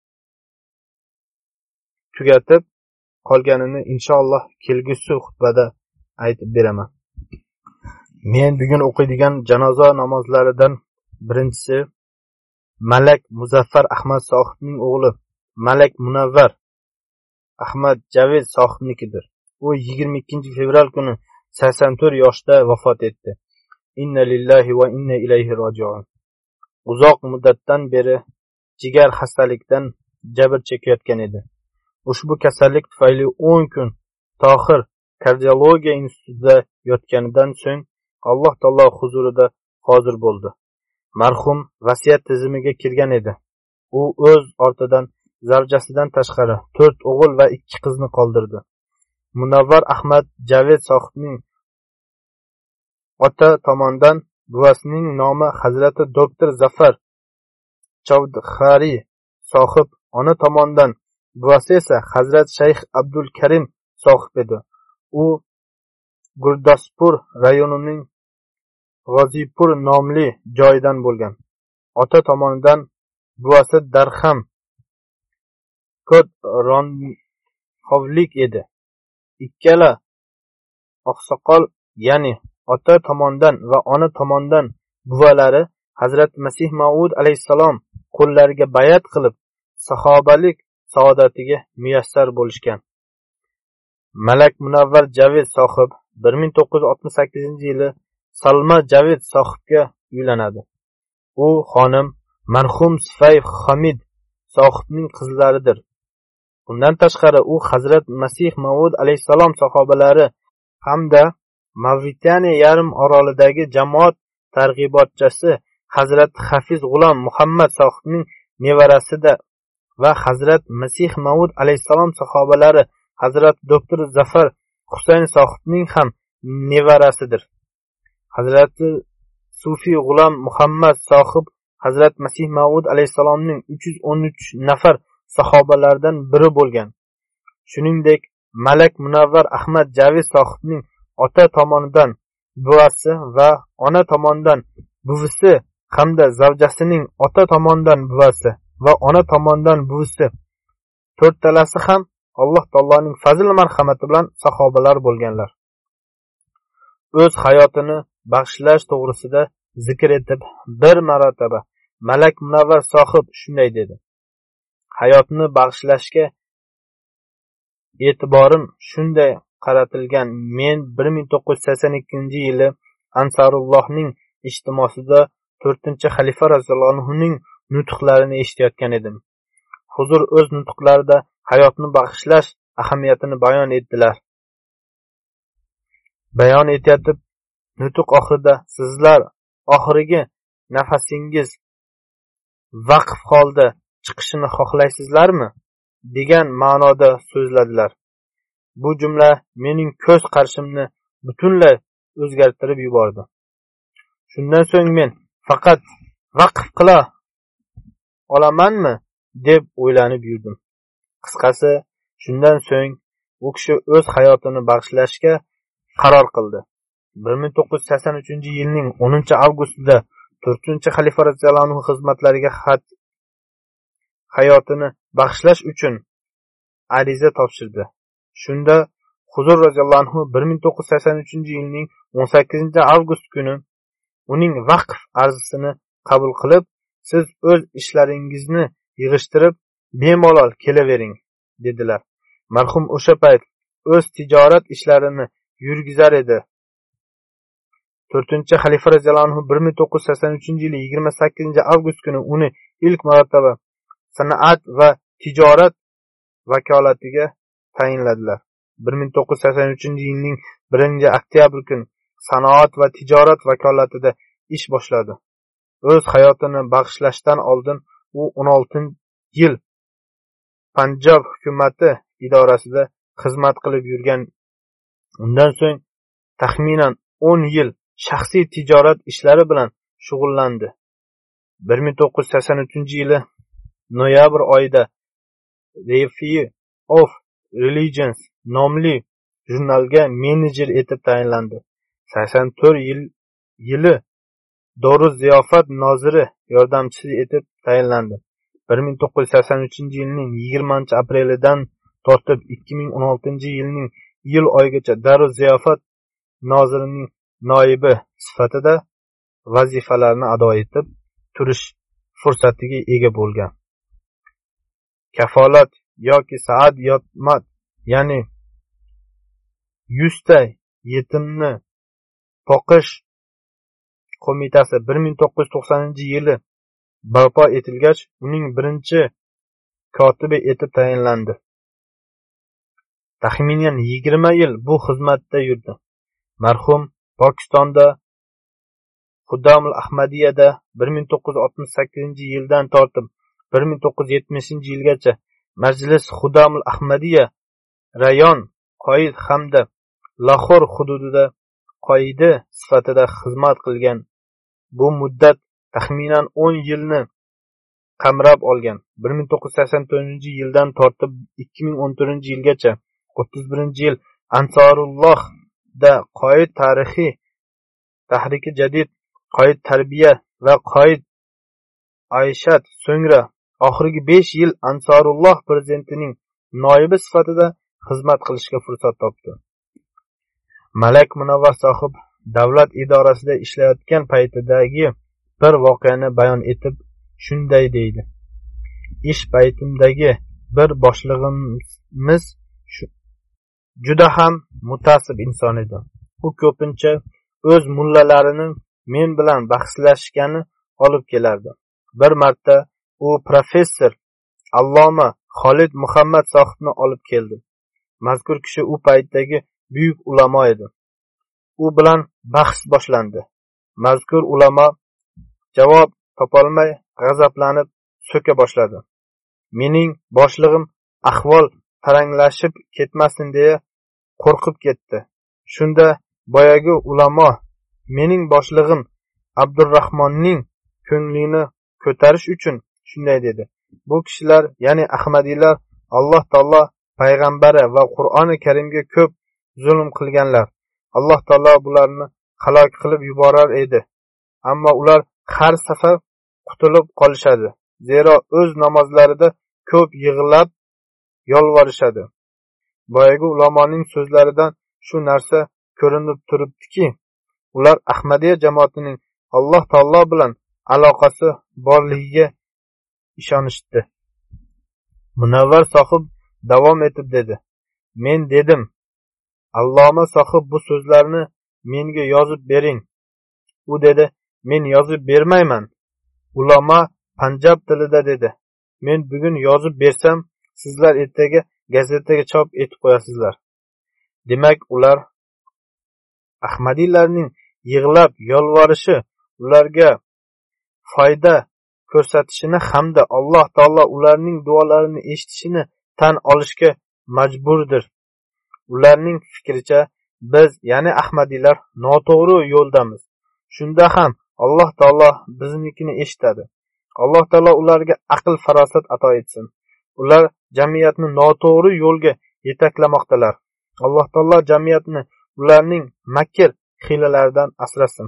tugatib, qolganini inshaalloh kelgusi xutbada aytib beraman. Men bugun o'qiydigan janoza namozlaridan birinchisi Malak Muzaffar Ahmad Sohibning o'g'li Malak Munavvar Ahmad Javed Sohibnikidir. U yigirma ikkinchi fevral kuni sakson to'rt yoshda vafot etdi. Inna lillahi va inna ilayhi roji'un. Uzoq muddatdan beri jigar xastalikdan jabr chekayotgan edi. Ushbu kasallik tufayli o'n kun Tohir kardiologiya institutida yotganidan so'ng Alloh taolo huzurida hozir bo'ldi. Marhum vasiyat tizimiga kirgan edi. U o'z ortidan zavjasidan tashqari to'rt o'g'il va ikki qizni qoldirdi. Munavvar Ahmad Javed Sohibning ota tomonidan buvasining nomi Hazrati doktor Zafar Chavdhari sohib ona tomonidan, buvasi esa Hazrat Shayx Abdul Karim sohib edi. U Gurdaspur rayonining G'ozipur nomli joyidan bo'lgan. Ota tomonidan buvasi Darham Kod Ronxovlik edi. Ikkala oqsoqol, ya'ni ota tomonidan va ona tomonidan buvalari Hazrat Masih Maud alayhissalom qo'llariga bayat qilib, sahobalik saodatiga muyassar bo'lishgan. Malak Munavvar Javid sohib bir ming to'qqiz yuz oltmish sakkizinchi yili Salma Javid sohibga uylanadi. U xonim marhum Sifay Hamid sohibning qizlaridir. Bundan tashqari u Hazrat Masih Maud alayhissalom sahobalari hamda Mavritaniya yarim orolidagi jamoat targ'ibotchisi Hazrat Hafiz G'ulom Muhammad sohibning nevarasida va Hazrat Masih Maud alayhissalom sahobalari Hazrat doktor Zafar Husayn sohibning ham nevarasidir. Hazrat Sufi G'ulom Muhammad sohib Hazrat Masih Maud alayhissalomning uch yuz o'n uch nafar sahobalaridan biri bo'lgan. Shuningdek, Malak Munavvar Ahmad Javid sohibning ota tomonidan buvasi va ona tomonidan buvisi hamda zavjasining ota tomonidan buvasi va ona tomonidan buvisi to'rtalasi ham Alloh taoloning fazl marhamati bilan sahobalar bo'lganlar. O'z hayotini bag'ishlash to'g'risida zikr etib, bir marotaba Malak Munavvar sohib shunday dedi: hayotni bag'ishlashga e'tiborim shunday qaratilgan. Men bir ming to'qqiz yuz sakson ikkinchi yili Ansarullohning ijtimosida to'rtinchi xalifa roziyallohu anhuning nutqlarini eshitayotgan edim. Huzur o'z nutqlarida hayotni bag'ishlash ahamiyatini bayon etdilar. Bayon etayotib, nutq oxirida sizlar oxirgi nafasingiz vaqf holda chiqishini xohlaysizlarmi degan ma'noda so'zladilar. Bu jumla mening ko'z qarashimni butunlay o'zgartirib yubordi. Shundan so'ng men faqat vaqf qila olamanmi deb o'ylanib yurdim. Qisqasi, shundan so'ng u kishi o'z hayotini bag'ishlashga qaror qildi. bir ming to'qqiz yuz sakson uchinchi yilning o'ninchi avgustida to'rtinchi xalifa roziyallohu anhu xizmatlariga xat hayotini bag'ishlash uchun ariza topshirdi. Shunda Huzur roziyallohu anhu bir ming to'qqiz yuz sakson uchinchi yilning o'n sakkizinchi avgust kuni uning vaqf arzisini qabul qilib, siz o'z ishlaringizni yig'ishtirib bemalol kelavering dedilar. Marhum o'sha payt o'z tijorat ishlarini yurgizar edi. to'rtinchi xalifa roziyallohu anhu bir ming to'qqiz yuz sakson uchinchi yil yigirma sakkizinchi avgust kuni uni ilk marotaba sanoat va tijorat vakolatiga tayinladilar. bir ming to'qqiz yuz sakson uchinchi yilning birinchi oktyabr kuni sanoat va tijorat vakolatida ish boshladi. O'z hayotini bag'ishlashdan oldin u o'n olti yil Panjob hukumati idorasida xizmat qilib yurgan. Undan so'ng taxminan o'n yil shaxsiy tijorat ishlari bilan shug'ullandi. bir ming to'qqiz yuz sakson uchinchi yili noyabr oyida Review of Religions nomli jurnalga menejer etib tayinlandi. sakson to'rt yil yili Doru ziyofat noziri yordamchisi etib tayinlandi. bir ming to'qqiz yuz sakson uchinchi yilning yigirmanchi aprelidan tortib ikki ming o'n oltinchi yilning iyul oyigacha Daru ziyofat nozirining noibi sifatida vazifalarni ado etib turish fursatiga ega bo'lgan. Kafolat yoki saad yotmat, ya'ni yuzta yetimni boqish qo'mitasi bir ming to'qqiz yuz to'qsoninchi yili barpo etilgach, uning birinchi kotibi etib tayinlandi. Taxminan yigirma yil bu xizmatda yurdi. Marhum Pokistonda Xudamul Ahmadiyada bir ming to'qqiz yuz oltmish sakkizinchi yildan tortib bir ming to'qqiz yuz yetmishinchi yilgacha Majlis Xudamul Ahmadiya rayon qoid hamda Lahor hududida qoidi sifatida xizmat qilgan. Bu muddat taxminan o'n yilni qamrab olgan. bir ming to'qqiz yuz sakson to'rtinchi yildan tortib ikki ming o'n to'rtinchi yilgacha o'ttiz birinchi yil Ansorullohda qoid tarixiy tahriki jadid, qoid tarbiya va qoid Ayshat, so'ngra oxirgi besh yil Ansorulloh prezidentining noibi sifatida xizmat qilishga fursat topdi. Malak Munavvar sohib davlat idorasida ishlayotgan paytidagi bir voqeani bayon etib shunday deydi: ish paytimdagi bir boshlig'imiz juda ham mutasib inson edi. U ko'pincha o'z mullalarini men bilan bahslashgani olib kelardi. Bir marta u professor Alloma Xolid Muhammad sohibni olib keldi. Mazkur kishi u paytdagi buyuk ulamo edi. U bilan bahs boshlandi. Mazkur ulamo javob topolmay g'azablanib so'ka boshladi. Mening boshlig'im ahvol taranglashib ketmasin deya qo'rqib ketdi. Shunda boyagi ulamo mening boshlig'im Abdurrahmonning ko'nglini ko'tarish uchun shunday dedi: bu kishilar, ya'ni Ahmadiylar, Alloh taolo payg'ambari va Qur'oni Karimga ko'p zulm qilganlar. Alloh taolo bularni halok qilib yuborar edi. Ammo ular har safar qutulib qolishadi. Zero o'z namozlarida ko'p yig'lab yolvorishadi. Boyagi ulamoning so'zlaridan shu narsa ko'rinib turibdiki, ular Ahmadiya jamoatining Alloh taolo bilan aloqasi borligiga ishonishdi. Munavvar sohib davom etib dedi: men dedim, Alloma sohib bu so'zlarni menga yozib bering. U dedi: men yozib bermayman. Ulamo Panjab tilida dedi: men bugun yozib bersam, sizlar ertaga gazetaga chop etib qo'yasizlar. Demak, ular Ahmadiylarning yig'lab yolvorishi ularga foyda ko'rsatishini hamda Alloh taolo ularning duolarini eshitishini tan olishga majburdir. Ularning fikricha biz, ya'ni Ahmadiylar, noto'g'ri yo'ldamiz. Shunda ham Alloh taolo biznikini eshitadi. Alloh taolo ularga aql farosat ato etsin. Ular jamiyatni noto'g'ri yo'lga yetaklamoqdalar. Alloh taolo jamiyatni ularning makr hiylalaridan asrasin.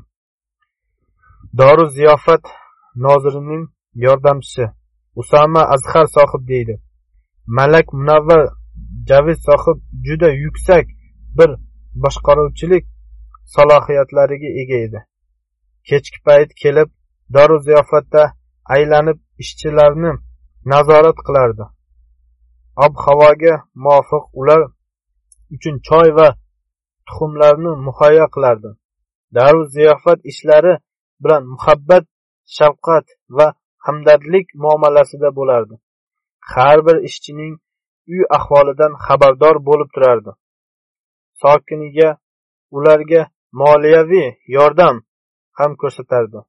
Doru ziyofat nozirining yordamchisi Usama Azhar sohib deydi: Malak Munavvar Javid sohib juda yuksak bir boshqaruvchilik salohiyatlariga ega edi. Kechki payt kelib, doru ziyofatda aylanib ishchilarni nazorat qilardi. Ob-havoga muvofiq ular uchun choy va tuxumlarni muhayyo qilardi. Daru ziyofat ishlari bilan muhabbat, shafqat va hamdardlik muomalasida bo'lardi. Har bir ishchining uy ahvolidan xabardor bo'lib turardi. Sokiniga ularga moliyaviy yordam ham ko'rsatardi.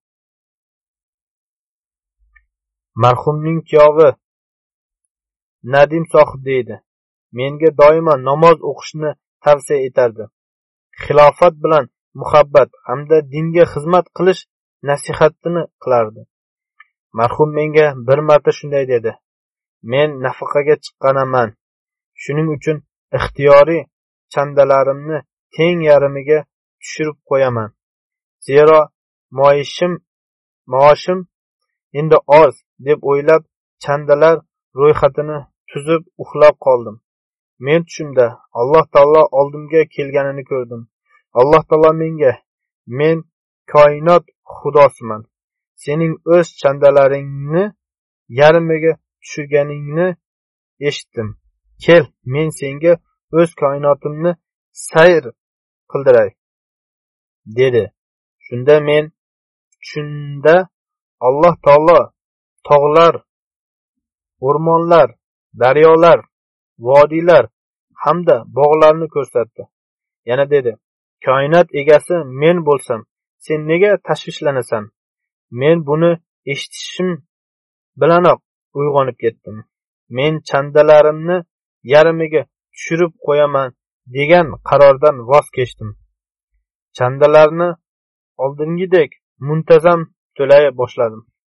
Marhumning kuyovi Nadim sohib deydi: menga doimo namoz o'qishni tavsiya etardi. Xilofat bilan muhabbat hamda dinga xizmat qilish nasihatini qilardi. Marhum menga bir marta shunday dedi: men nafaqaga chiqqanaman. Shuning uchun ixtiyoriy chandalarimni teng yarimiga tushirib qo'yaman. Zero maoshim maoshim endi oz deb o'ylab chandalar ro'yxatini tuzib uxlab qoldim. Men tushimda Alloh taolo oldimga kelganini ko'rdim. Alloh taolo menga: men koinot xudosiman. Sening o'z chandalaringni yarmiga tushirganingni eshitdim. Kel, men senga o'z koinotimni sayr qildiray, dedi. Shunda men shunda Alloh taolo tog'lar, o'rmonlar, daryolar, vodiylar hamda bog'larni ko'rsatdi. Yana dedi: koinot egasi men bo'lsam, sen nega tashvishlanasan? Men buni eshitishim bilanoq uyg'onib ketdim. Men chandalarimni yarmiga tushirib qo'yaman degan qarordan voz kechdim. Chandalarni oldingidek muntazam to'lay boshladim.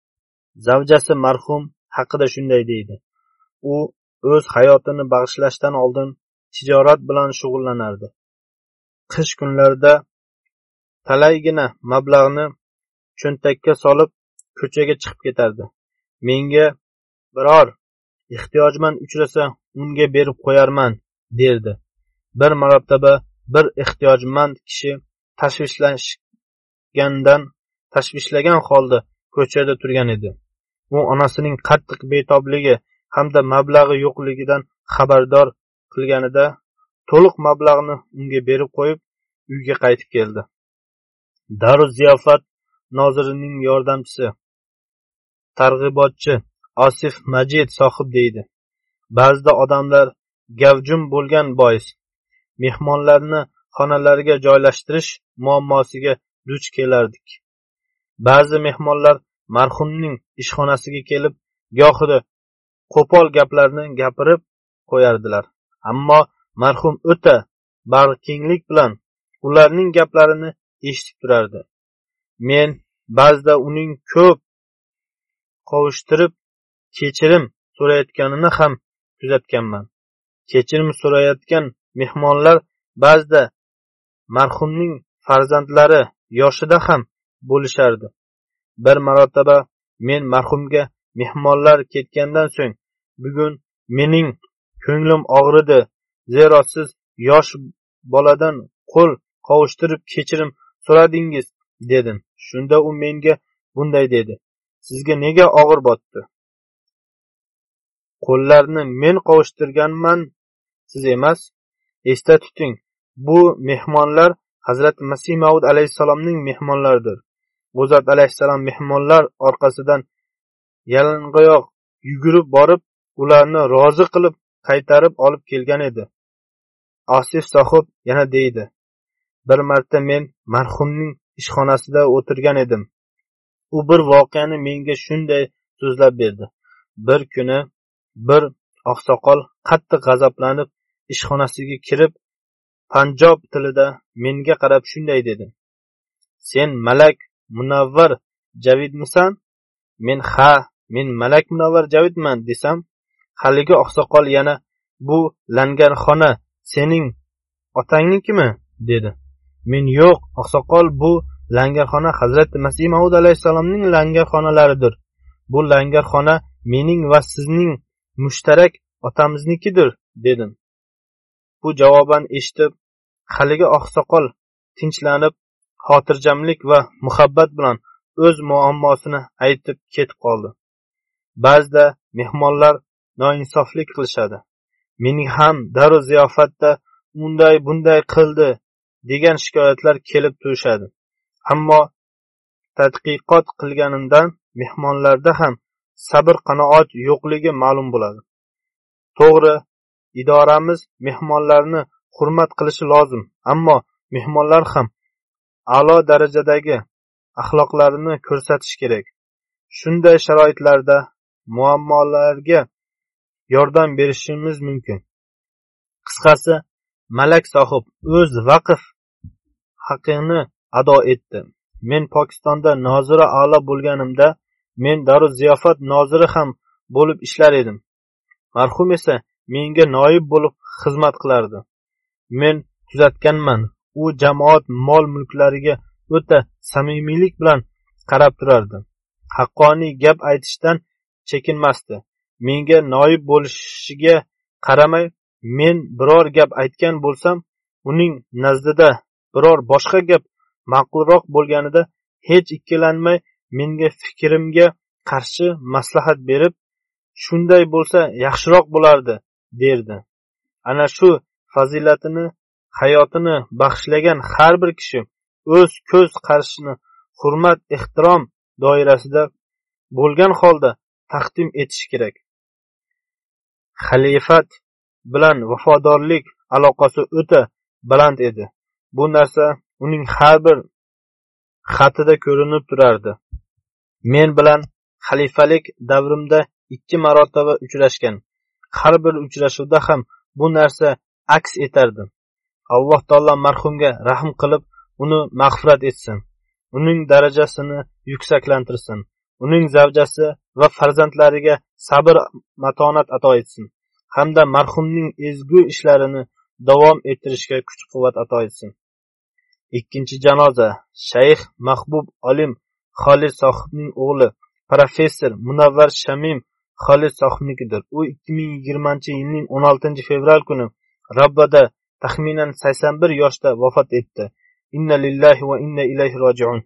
Zavjasi marhum haqida shunday deydi: u o'z hayotini bag'ishlashdan oldin tijorat bilan shug'ullanardi. Qish kunlarida talaygina mablag'ni cho'ntakka solib ko'chaga chiqib ketardi. Menga biror ehtiyojmand uchrasa unga berib qo'yarman, derdi. Bir marotaba bir ehtiyojmand kishi tashvishlashgandan tashvishlagan holda ko'chada turgan edi. U onasining qattiq betobligi hamda mablag'i yo'qligidan xabardor qilganida to'liq mablag'ni unga berib qo'yib uyga qaytib keldi. Daruz ziyofat nozirining yordamchisi, targ'ibotchi Osif Majid sohib deydi: ba'zida odamlar gavjum bo'lgan bois mehmonlarni xonalariga joylashtirish muammosiga duch kelardik. Ba'zi mehmonlar marhumning ishxonasiga kelib gohida qo'pol gaplarni gapirib qo'yardilar, ammo marhum o'ta bag'rikenglik bilan ularning gaplarini eshitib turardi. Men ba'zida uning ko'p qovushtirib kechirim so'rayotganini ham kuzatganman. Kechirim so'rayotgan mehmonlar ba'zida marhumning farzandlari yoshida ham bo'lishardi. Bir marotaba men marhumga mehmonlar ketgandan so'ng: bugun mening ko'nglim og'ridi, zero siz yosh boladan qo'l qovushtirib kechirim so'radingiz, dedim. Shunda u menga bunday dedi: sizga nega og'ir botdi? Qo'llarni men qovushtirganman, siz emas. Esda tuting, bu mehmonlar Hazrati Masih Maud alayhissalomning mehmonlaridir. U zot alayhissalom mehmonlar orqasidan yalangoyoq yugurib borib, ularni rozi qilib qaytarib olib kelgan edi. Osif sohib yana deydi: bir marta men marhumning ishxonasida o'tirgan edim. U bir voqeani menga shunday so'zlab berdi. Bir kuni bir oqsoqol qattiq g'azablanib ishxonasiga kirib, Panjob tilida menga qarab shunday dedi: sen Malak Munavvar Javidmisan? Men ha, men Malak Munavvar Javidman desam, haligi oqsoqol yana: bu langarxona sening otangnikimi? dedi. Men yo'q, oqsoqol, bu langarxona Hazrati Masih Maud alayhissalomning langarxonalaridir. Bu langarxona mening va sizning mushtarak otamiznikidir, dedim. Bu javoban eshitib, haligi oqsoqol tinchlanib, xotirjamlik va muhabbat bilan o'z muammosini aytib ketib qoldi. Ba'zida mehmonlar noinsoflik qilishadi. Mening ham daru ziyofatda unday bunday qildi degan shikoyatlar kelib turishadi. Ammo tadqiqot qilganimdan mehmonlarda ham sabr qanoat yo'qligi ma'lum bo'ladi. To'g'ri, idoramiz mehmonlarni hurmat qilishi lozim, ammo mehmonlar ham a'lo darajadagi axloqlarini ko'rsatish kerak. Shunday sharoitlarda muammolarga yordam berishimiz mumkin. Qisqasi, Malak sohib o'z vaqf haqqini ado etdi. Men Pokistonda nozira a'lo bo'lganimda, men Daruz ziyofat noziri ham bo'lib ishlar edim. Marhum esa menga noib bo'lib xizmat qilardi. Men kuzatganman, u jamoat mol-mulklariga o'ta samimiylik bilan qarab turardi. Haqqoniy gap aytishdan chekinmasdi. Menga noib bo'lishiga qaramay, men biror gap aytgan bo'lsam, uning nazdida biror boshqa gap ma'qulroq bo'lganida hech ikkilanmay menga fikrimga qarshi maslahat berib, shunday bo'lsa yaxshiroq bo'lardi, derdi. Ana shu fazilatini hayotini bag'ishlagan har bir kishi o'z ko'z qarashini hurmat ehtirom doirasida bo'lgan holda taqdim etishi kerak. Xalifat bilan vafodorlik aloqasi o'ta baland edi. Bu narsa uning har bir xatida ko'rinib turardi. Men bilan xalifalik davrimda ikki marotaba uchrashgan. Har bir uchrashuvda ham bu narsa aks etardi. Alloh taolo marhumga rahm qilib, uni mag'firat etsin. Uning darajasini yuksaklantirsin. uning zavjasi va farzandlariga sabr matonat ato etsin hamda marhumning ezgu ishlarini davom ettirishga kuch-quvvat ato etsin. Ikkinchi janoza Shayx Mahbub Olim Xolid sohibning o'g'li professor Munavvar Shamim Xolid sohibnikidir. U ikki ming yigirmanchi yilning o'n oltinchi fevral kuni Rabbada taxminan sakson bir yoshda vafot etdi. Inna lillahi va inna ilayhi rojiun.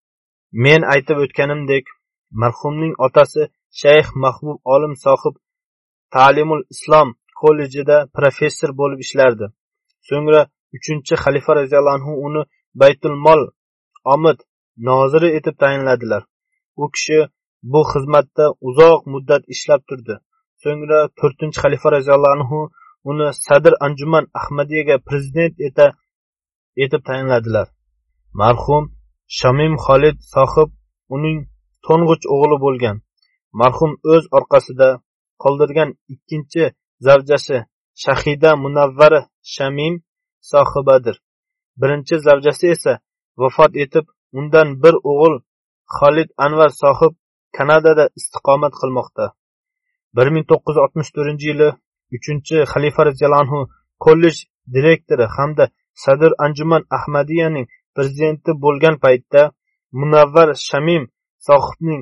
Men aytib o'tganimdek, marhumning otasi Shayx Mahbub Olim sohib Ta'limul Islom kollejida professor bo'lib ishlardi. So'ngra uchinchi xalifa roziyallohu anhu uni Baytul Mol omid noziri etib tayinladilar. U kishi bu xizmatda uzoq muddat ishlab turdi. So'ngra to'rtinchi xalifa roziyallohu anhu uni Sadr Anjuman Ahmadiyaga prezident eta etib tayinladilar. Marhum Shamim Xolid sohib uning to'ng'ich o'g'li bo'lgan. Marhum o'z orqasida qoldirgan ikkinchi zavjasi Shahida Munavvara Shamim sohibadir. Birinchi zavjasi esa vafot etib, undan bir o'g'il Xolid Anvar sohib Kanadada istiqomat qilmoqda. bir ming to'qqiz yuz oltmish to'rtinchi yili uchinchi xalifa roziyallohu anhu kollej direktori hamda Sadr Anjuman Ahmadiyaning prezidenti bo'lgan paytda Munavvar Shamim sohibning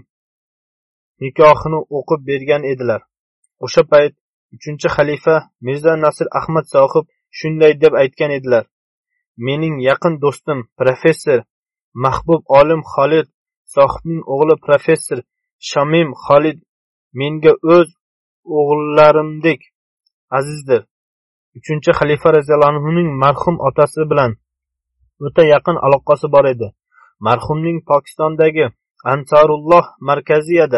nikohini o'qib bergan edilar. O'sha payt uchinchi xalifa Mirza Nasir Ahmad sohib shunday deb aytgan edilar: "Mening yaqin do'stim professor Mahbub Olim Xolid sohibning o'g'li professor Shamim Xolid menga o'z o'g'illarimdek azizdir." uchinchi xalifa roziyallohu anhuning marhum otasi bilan o'ta yaqin aloqasi bor edi. Marhumning Pokistondagi Ansarulloh markaziyada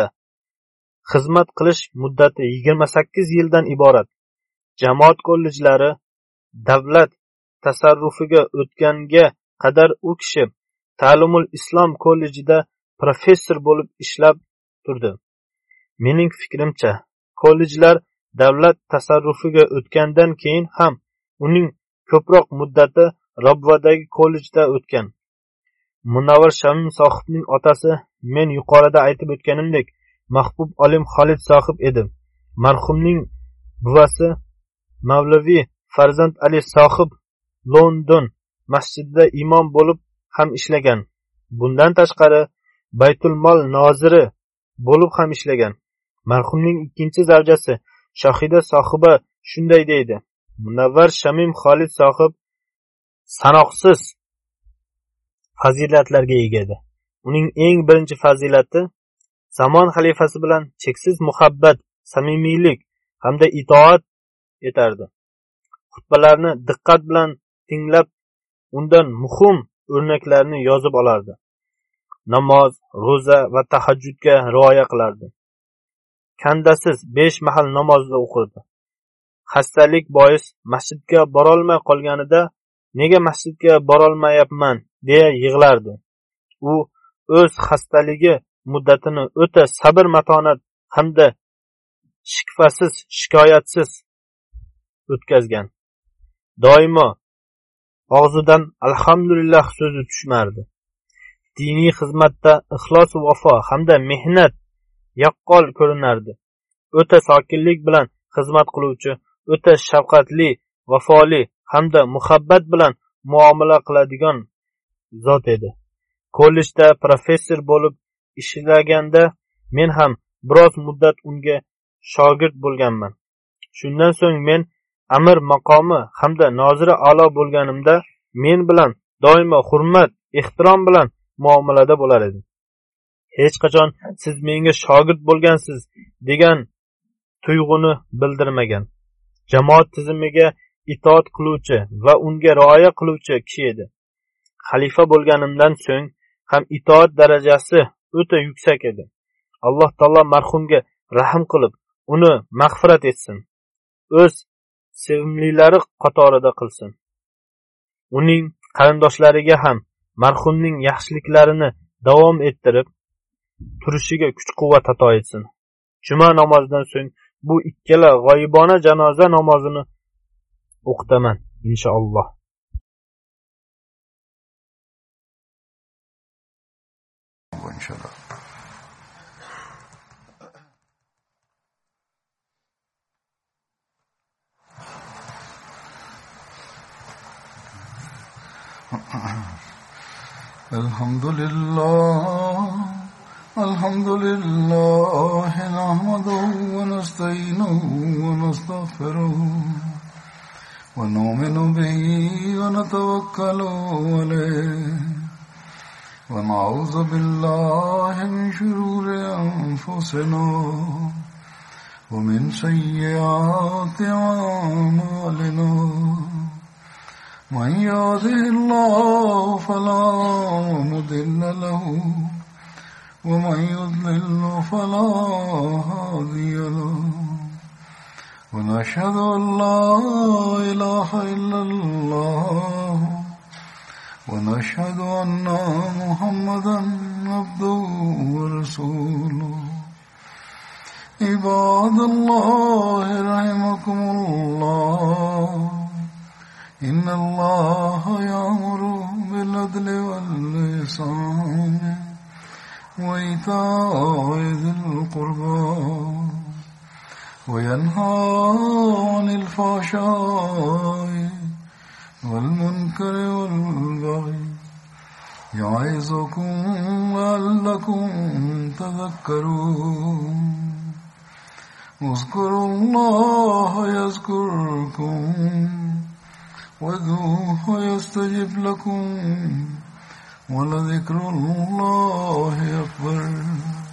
xizmat qilish muddati yigirma sakkiz yildan iborat. Jamoat kollejlari davlat tasarrufiga o'tganga qadar u kishi Ta'limul Islom kollejida professor bo'lib ishlab turdi. Mening fikrimcha, kollejlar davlat tasarrufiga o'tgandan keyin ham uning ko'proq muddati Rabvadagi kollejda o'tgan. Munavvar Shamim sohibning otasi men yuqorida aytib o'tganimdek Mahbub Olim Xolid sohib edi. Marhumning buvasi Mavlaviy Farzand Ali sohib London masjidida imom bo'lib ham ishlagan. Bundan tashqari Baytul Mol noziri bo'lib ham ishlagan. Marhumning ikkinchi zavjasi Shohida sohiba shunday deydi: Munavvar Shamim Xolid sohib sanoqsiz fazilatlarga ega edi. Uning eng birinchi fazilati zamon xalifasi bilan cheksiz muhabbat, samimiylik hamda itoat etardi. Xutbalarni diqqat bilan tinglab, undan muhim o'rnaklarni yozib olardi. Namoz, ro'za va tahajjudga rioya qilardi. Kandasiz besh mahal namozni o'qirdi. Xastalik bois masjidga borolmay qolganida nega masjidga borolmayapman deya yig'lardi. U o'z xastaligi muddatini o'ta sabr matonat hamda shikvasiz, shikoyatsiz o'tkazgan. Doimo og'zidan alhamdulillah so'zi tushmardi. Diniy xizmatda ixlos va vafo hamda mehnat yaqqol ko'rinardi. O'ta sokinlik bilan xizmat qiluvchi, o'ta shafqatli, vafoli hamda muhabbat bilan muomala qiladigan zot edi. Kollejda professor bo'lib ishlaganda men ham biroz muddat unga shogird bo'lganman. Shundan so'ng men amir maqomi hamda noziri a'lo bo'lganimda men bilan doimo hurmat, ehtirom bilan muomalada bo'lar edi. Hech qachon siz menga shogird bo'lgansiz degan tuyg'uni bildirmagan. Jamoat tizimiga itoat qiluvchi va unga rioya qiluvchi kishi edi. Xalifa bo'lganimdan so'ng ham itoat darajasi o'ta yuksak edi. Alloh taolo marhumga rahm qilib, uni mag'firat etsin. O'z sevimlilari qatorida qilsin. Uning qarindoshlariga ham marhumning yaxshiliklarini davom ettirib turishiga kuch-quvvat ato etsin. Juma namozidan so'ng bu ikkala g'oyibona janoza namozini o'qitaman inshaalloh. inshaalloh. الحمد لله الحمد لله نحمده ونستعينه ونستغفره ونؤمن به ونتوكل عليه ونعوذ بالله من شرور أنفسنا ومن سيئات أعمالنا من يهده الله فلا مضل له ومن يضلل فلا هادي له ونشهد أن لا إله إلا الله ونشهد أن محمدا عبده ورسوله عباد الله رحمكم الله إن الله يأمر بالعدل والإحسان وإيتاء ذي القربى وينهى عن الفحشاء والمنكر والبغي يعظكم لعلكم تذكرون اذكروا الله يذكركم وادعوه يستجب لكم ولذكر الله أكبر.